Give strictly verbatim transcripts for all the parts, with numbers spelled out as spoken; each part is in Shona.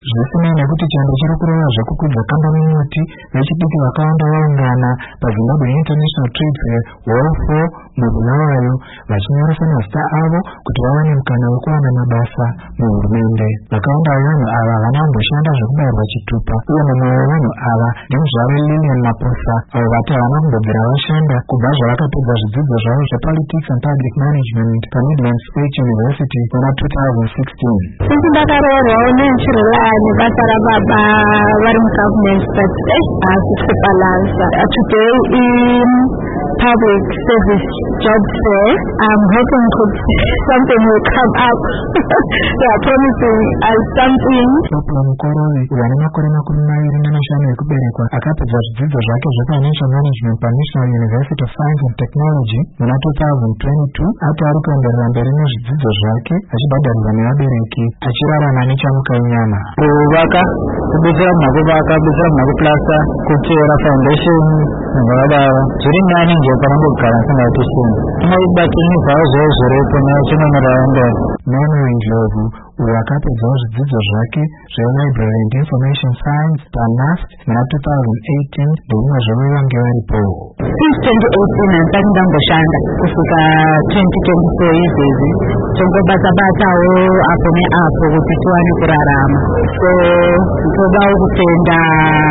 Zvisinei nekuti chando chiri kurova zvekukudza kamba mumuti, vechidiki vakawanda vaungana paZimbabwe International Trade Fair Hall four muBulawayo vachinyoresa mazita avo kuti vawane mukana wekuwana mabasa muhurumende. Vakawanda vevanhu ava havana kumboshanda zvekubayirwa chitupa, uye mumwe wevanhu ava ndimuzvare Lilian Maposa, avo vati havana kumbobvira vashanda kubva zvavakapedza zvidzidzo zvavo zvePolitics and Public Management paMidlands State University muna two thousand sixteen. Sisi ndakaroorwawo nenchirela nebasa rababa vari mugovernment but asikubalansa. Today in public service job fair, I'm hoping something will come up. They are promising us something. Sopra Mukorovi wane makore makumi maviri namashanu ekuberekwa akapedza zvidzidzo zvake zveFinancial Management paNational University of Science and Technology muna two thousand twenty-two. Ati ari kuenderera mberi nezvidzidzo zvake achibhadharirwa nevabereki achirarama nechamukayinyama. Kuvaka kubudira mukuvaka kubudira mukuplasta kuchera foundation zvakadaro zviri nani nje panongogara singatisini inoibatinizvawo zvoo zviripo nechinonoraenda. Mano Ndlovu uyo akapedzawo zvidzidzo zvake zveLibrary and Information Science paNUST muna two thousand eighteen ndomwe zvavo vange varipo. Since twenty eighteen handisati ndamboshanda kusvika twenty twenty-four izvizvi tongobata-batawo apo neapo kuti tiwane kurarama. So todawo kutenda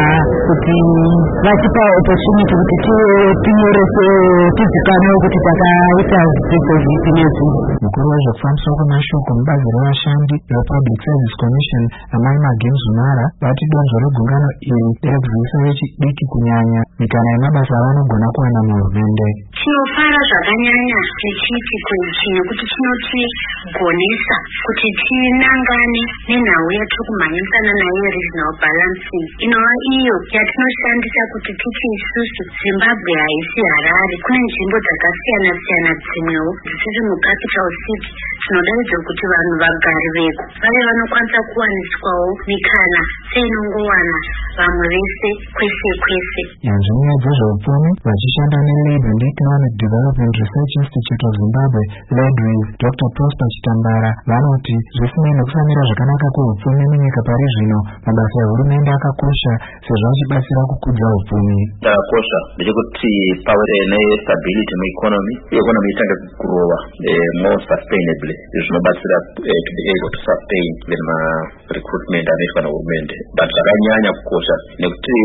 kuti vatipa opportunity kuti tinyorese tizikanwe kuti takaita zvidzidzo zvipi nezvipi. Mukuru wezvekufambiswa kwemashoko mubazi revashandi rePublic Service Commission Amai Magenzi Zumara vati donzvo regungano iri rekuzivisa vechidiki kunyanya mikana yemabasa avanogona kuwana muhurumende. Tinofara zvakanyanya nechitiko ichi nekuti chinotigonesa kuti tinangane nenhau yatiri kumhanyisana nayo regional balancing inova iyo yatinoshandisa kuti titi isusu Zimbabwe haisi Harare. Kune nzvimbo dzakasiyana siyana dzimwewo dzisiri mucapital city. Tinodaidza kuti vanhu vagari veko vave vanokwanisa kuwaniswawo mikana seinongowana vamwe vese kwese kwese. Yanzvi nyaya dzezveupfumi vachishanda neLabour and Economic Development Research Institute of Zimbabwe LADRIS Doctor Prosper Chitambara vanoti zvisinei nekusamira zvakanaka kweupfumi munyika pari zvino, mabasa ehurumende akakosha sezvo achibatsira kukudza upfumi. Chakakosha ndechekuti pave nestability mueconomy, economy itange kurova more sustainably, zvinobatsira to be able to sustain even recruitment anoitwa nehurumende. But zvakanyanya kukosha nekuti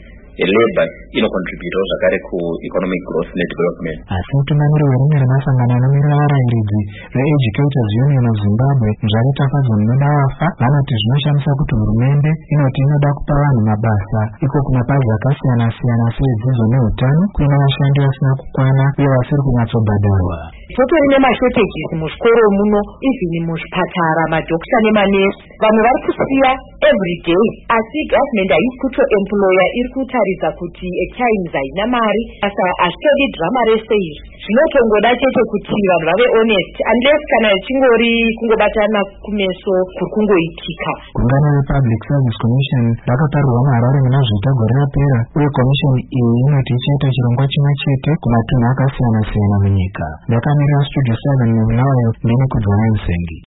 Labour inocontribute zvakare kueconomic growth nedevelopment. Asi mutungamiri werimwe remasangano anomirira varayiridzi reEducators Union of Zimbabwe Mzvare Tafadzwa Munoda Wafa vanoti zvinoshamisa kuti hurumende inoti inoda kupa vanhu mabasa iko kumapazi akasiyana siyana sedzidzo neutano kuina vashandi vasina kukwana uye vasiri kunyatsobhadharwa. Totori nemashotages muzvikoro muno, even muzvipatara, madhokita nemanesi. Vanhu vari kusiya everyday, asi government haisi kutoemploya, iri kutaridza kuti etimes haina mari, asa hazvitodi drama rese izvi. Zvinotongoda chete kuti vanhu vave honest, unless kana chingori kungobatana kumeso kuri kungoitika. Gungano rePublic Service Commission rakaparirwa muHarare muna zviita gore rapera, uye commission iyi inoti ichaita chirongwa chimwe chete kumatunhu akasiyana siyana munyika. Ndakamirira Studio seven muBulawayo ndine Kudzwana Musengi.